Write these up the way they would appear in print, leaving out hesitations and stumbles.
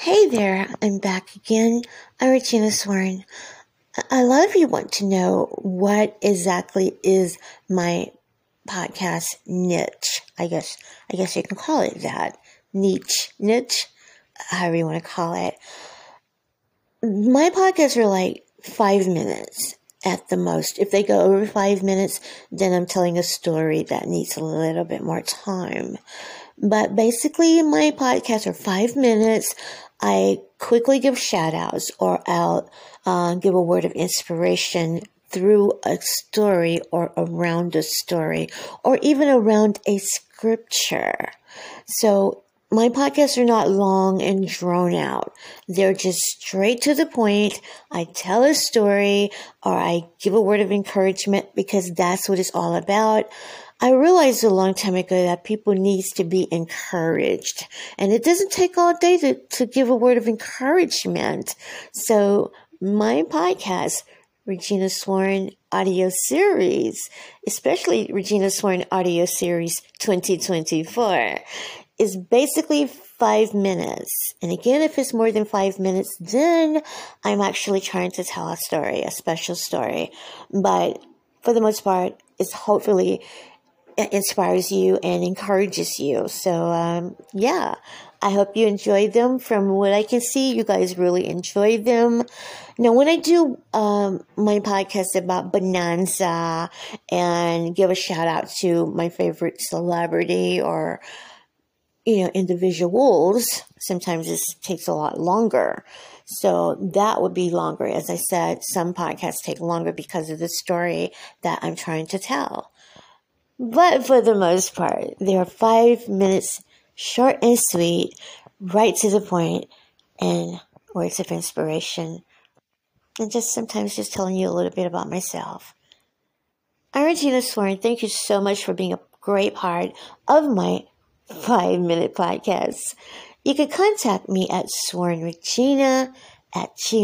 Hey there, I'm back again. I'm Regina Swarn. A lot of you want to know what exactly is my podcast niche. I guess you can call it that. Niche, however you want to call it. My podcasts are like 5 minutes at the most. If they go over 5 minutes, then I'm telling a story that needs a little bit more time. But basically, my podcasts are 5 minutes. I quickly give shout outs or I'll give a word of inspiration through a story or around a story or even around a scripture. So my podcasts are not long and drawn out. They're just straight to the point. I tell a story or I give a word of encouragement because that's what it's all about. I realized a long time ago that people needs to be encouraged. And it doesn't take all day to give a word of encouragement. So my podcast, Regina Swarn Audio Series, especially Regina Swarn Audio Series 2024, is basically 5 minutes. And again, if it's more than 5 minutes, then I'm actually trying to tell a story, a special story. But for the most part, it's hopefully inspires you and encourages you. So, yeah, I hope you enjoy them. From what I can see, you guys really enjoy them. Now, when I do my podcast about Bonanza and give a shout out to my favorite celebrity or individuals, sometimes it takes a lot longer. So that would be longer. As I said, some podcasts take longer because of the story that I'm trying to tell. But for the most part, they are 5 minutes, short and sweet, right to the point, and words of inspiration. And just sometimes just telling you a little bit about myself. I'm Regina Swarn. Thank you so much for being a great part of my 5-minute podcast. You can contact me at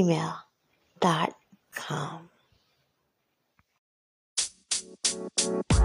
swarnregina@gmail.com.